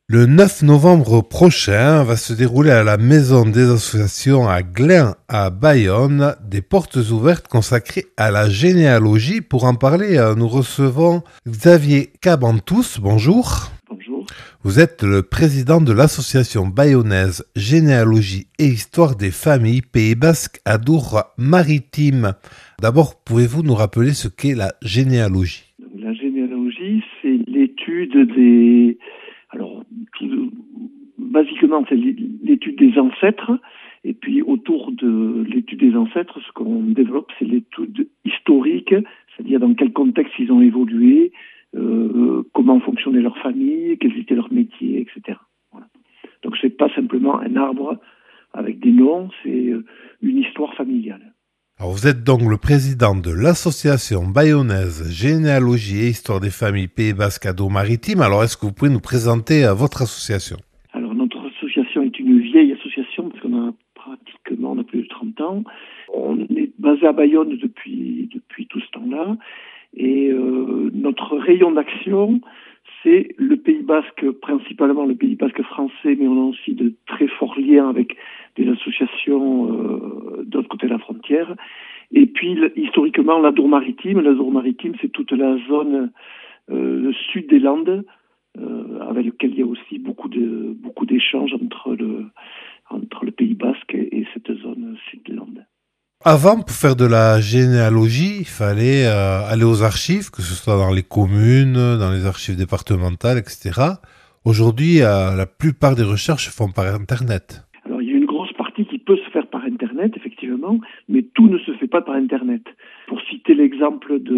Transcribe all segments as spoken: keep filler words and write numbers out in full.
Le neuf novembre prochain va se dérouler à la Maison des Associations à Glun, à Bayonne, des portes ouvertes consacrées à la généalogie. Pour en parler, euh, nous recevons Xavier Cabantous. Bonjour. Bonjour. Vous êtes le président de l'association bayonnaise Généalogie et Histoire des familles Pays Basque Adour-Maritime. D'abord, pouvez-vous nous rappeler ce qu'est la généalogie? La généalogie, c'est l'étude des... Alors, tout- basiquement, c'est l'étude des ancêtres. Et puis, autour de l'étude des ancêtres, ce qu'on développe, c'est l'étude historique, c'est-à-dire dans quel contexte ils ont évolué, euh, comment fonctionnait leur famille, quels étaient leurs métiers, et cetera. Voilà. Donc, c'est pas simplement un arbre avec des noms, c'est euh, une histoire familiale. Alors, vous êtes donc le président de l'association bayonnaise Généalogie et Histoire des familles Pays Basque Adour-Maritime. Alors, est-ce que vous pouvez nous présenter euh, votre association? Alors, notre association est une vieille association parce qu'on a pratiquement, on a plus de trente ans. On est basé à Bayonne depuis, depuis tout ce temps-là. Et euh, notre rayon d'action, c'est le Pays Basque, principalement le Pays Basque français, mais on a aussi de très forts liens avec des associations euh, d'autre côté de la frontière. Et puis, le, historiquement, l'Adour-Maritime. L'Adour-Maritime, c'est toute la zone euh, sud des Landes, euh, avec lequel il y a aussi beaucoup de beaucoup d'échanges entre le entre le Pays Basque et, et cette zone sud des Landes. Avant, pour faire de la généalogie, il fallait euh, aller aux archives, que ce soit dans les communes, dans les archives départementales, et cetera. Aujourd'hui, euh, la plupart des recherches se font par Internet. Alors, il y a une grosse partie qui peut se faire par Internet, effectivement, mais tout ne se fait pas par Internet. Pour citer l'exemple de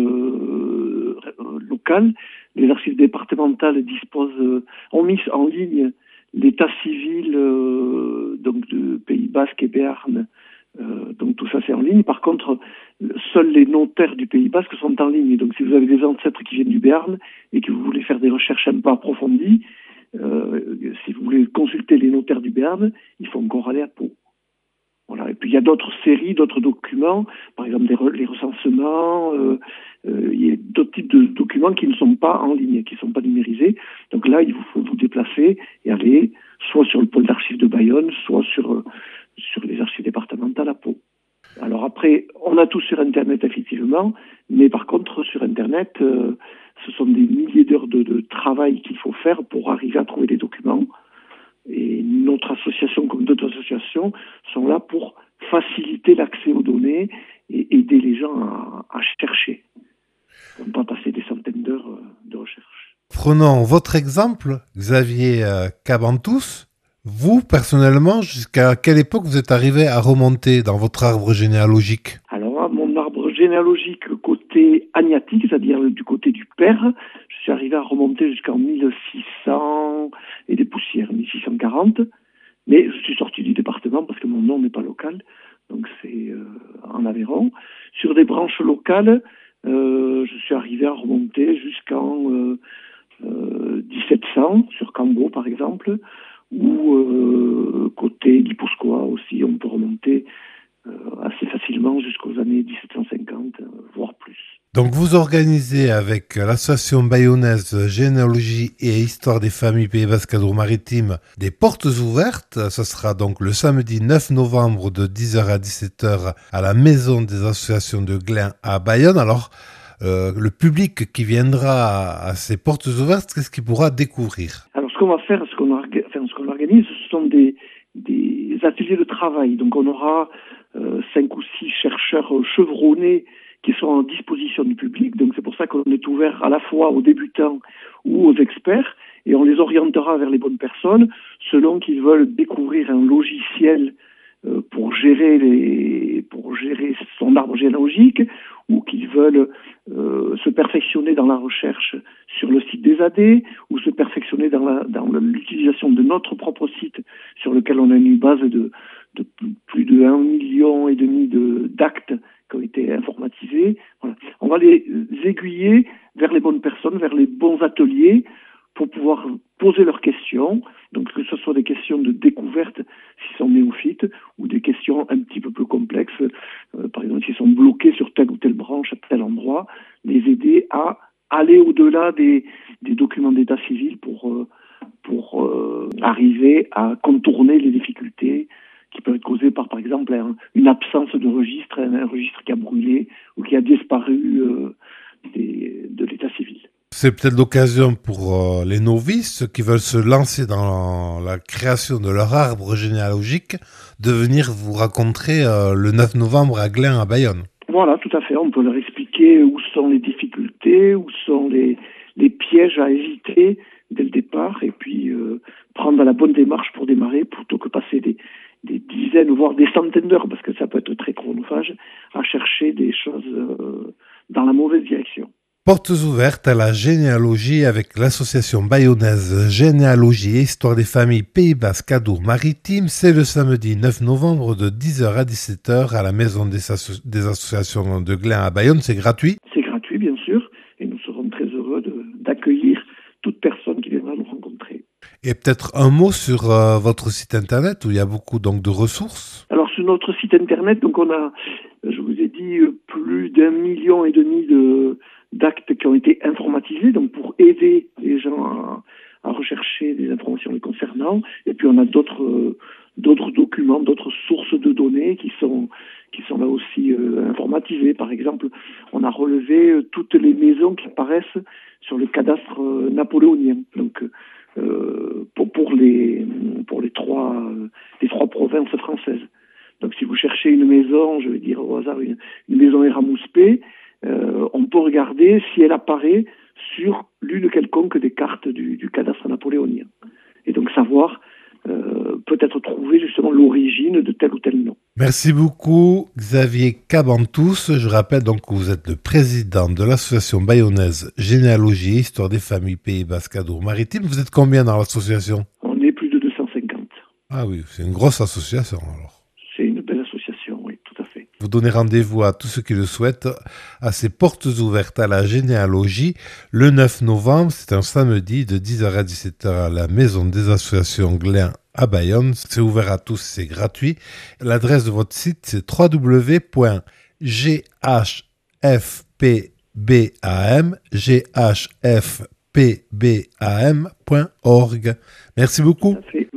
euh, local, les archives départementales disposent, euh, ont mis en ligne l'état civil euh, donc de Pays Basque et Béarn. Euh, donc tout ça c'est en ligne. Par contre, seuls les notaires du Pays Basque sont en ligne. Donc si vous avez des ancêtres qui viennent du Béarn et que vous voulez faire des recherches un peu approfondies, euh, si vous voulez consulter les notaires du Béarn, il faut encore aller à Pau. Voilà. Et puis il y a d'autres séries, d'autres documents, par exemple les, re- les recensements, euh, euh, il y a d'autres types de documents qui ne sont pas en ligne, qui ne sont pas numérisés. Donc là, il vous faut vous déplacer et aller soit sur le pôle d'archives de Bayonne, soit sur, euh, sur les archives départementales à Pau. Alors après, on a tout sur Internet effectivement, mais par contre sur Internet, euh, ce sont des milliers d'heures de, de travail qu'il faut faire pour arriver à trouver des documents. Et notre association, comme d'autres associations, sont là pour faciliter l'accès aux données et aider les gens à, à chercher. On ne pas passer des centaines d'heures euh, de recherche. Prenons votre exemple, Xavier euh, Cabantous. Vous, personnellement, jusqu'à quelle époque vous êtes arrivé à remonter dans votre arbre généalogique? Alors, mon arbre généalogique côté agnatique, c'est-à-dire du côté du père, je suis arrivé à remonter jusqu'en mille six cents et des poussières, mille six cent quarante. Mais je suis sorti du département parce que mon nom n'est pas local, donc c'est euh, en Aveyron. Sur des branches locales, euh, je suis arrivé à remonter jusqu'en euh, euh, dix-sept cents, sur Cambo par exemple, ou euh, côté Lipouscoa aussi, on peut remonter euh, assez facilement jusqu'aux années dix-sept cent cinquante, euh, voire plus. Donc vous organisez avec l'association bayonnaise Généalogie et Histoire des familles Pays Basque Adour-Maritime des portes ouvertes. Ce sera donc le samedi neuf novembre de dix heures à dix-sept heures à la Maison des associations de Glun à Bayonne. Alors, euh, le public qui viendra à ces portes ouvertes, qu'est-ce qu'il pourra découvrir? Alors ce qu'on va faire, ce qu'on, orga- enfin, ce qu'on organise, ce sont des, des ateliers de travail. Donc on aura euh, cinq ou six chercheurs chevronnés qui sont en disposition du public. Donc c'est pour ça qu'on est ouvert à la fois aux débutants ou aux experts et on les orientera vers les bonnes personnes selon qu'ils veulent découvrir un logiciel euh, pour gérer les, pour gérer son arbre généalogique ou qu'ils veulent euh, se perfectionner dans la recherche sur le site des A D ou se perfectionner dans, la, dans l'utilisation de notre propre site sur lequel on a une base de, de plus de un million et demi de, d'actes qui ont été informatisés. Voilà. On va les aiguiller vers les bonnes personnes, vers les bons ateliers pour pouvoir poser leurs questions, donc que ce soit des questions de découverte s'ils sont néophytes ou des questions un petit peu plus complexes, euh, par exemple s'ils sont bloqués sur telle ou telle branche à tel endroit, les aider à aller au-delà des, des documents d'état civil pour, euh, pour euh, arriver à contourner les difficultés qui peuvent être causées par, par exemple, un, une absence de registre, un, un registre qui a brûlé ou qui a disparu euh, des, de l'état civil. C'est peut-être l'occasion pour euh, les novices qui veulent se lancer dans la création de leur arbre généalogique de venir vous rencontrer euh, le neuf novembre à Glin, à Bayonne. Voilà, tout à fait. On peut leur expliquer où sont les difficultés, où sont les, les pièges à éviter dès le départ, et puis euh, prendre la bonne démarche pour démarrer, plutôt que passer des, des dizaines, voire des centaines d'heures, parce que ça peut être très chronophage, à chercher des choses euh, dans la mauvaise direction. Portes ouvertes à la généalogie avec l'association bayonnaise Généalogie et Histoire des familles Pays Basque Adour-Maritime. C'est le samedi neuf novembre de dix heures à dix-sept heures à la maison des, asso- des associations de Glin à Bayonne. C'est gratuit? C'est gratuit, bien sûr, et nous serons très heureux de, d'accueillir toute personne qui viendra nous rencontrer. Et peut-être un mot sur euh, votre site internet où il y a beaucoup donc de ressources. Alors sur notre site internet, donc on a, je vous ai dit, plus d'un million et demi de d'actes qui ont été informatisés, donc pour aider les gens à, à rechercher des informations les concernant. Et puis on a d'autres euh, d'autres documents, d'autres sources de données qui sont qui sont là aussi euh, informatisées. Par exemple, on a relevé euh, toutes les maisons qui apparaissent sur le cadastre euh, napoléonien. Donc euh, pour pour les pour les trois euh, les trois provinces françaises. Donc si vous cherchez une maison, je vais dire au hasard une, une maison Eramouspé, Euh, on peut regarder si elle apparaît sur l'une quelconque des cartes du, du cadastre napoléonien. Et donc savoir, euh, peut-être trouver justement l'origine de tel ou tel nom. Merci beaucoup Xavier Cabantous. Je rappelle donc que vous êtes le président de l'association bayonnaise Généalogie et Histoire des familles Pays Basque Adour-Maritime. Vous êtes combien dans l'association? On est plus de deux cent cinquante. Ah oui, c'est une grosse association alors. C'est une belle association, oui, tout à fait. Vous donnez rendez-vous à tous ceux qui le souhaitent à ces portes ouvertes à la généalogie le neuf novembre. C'est un samedi de dix heures à dix-sept heures à la maison des associations Glin à Bayonne. C'est ouvert à tous, c'est gratuit. L'adresse de votre site, c'est w w w point g h f p b a m g h f p b a m point org. Merci beaucoup. Tout à fait.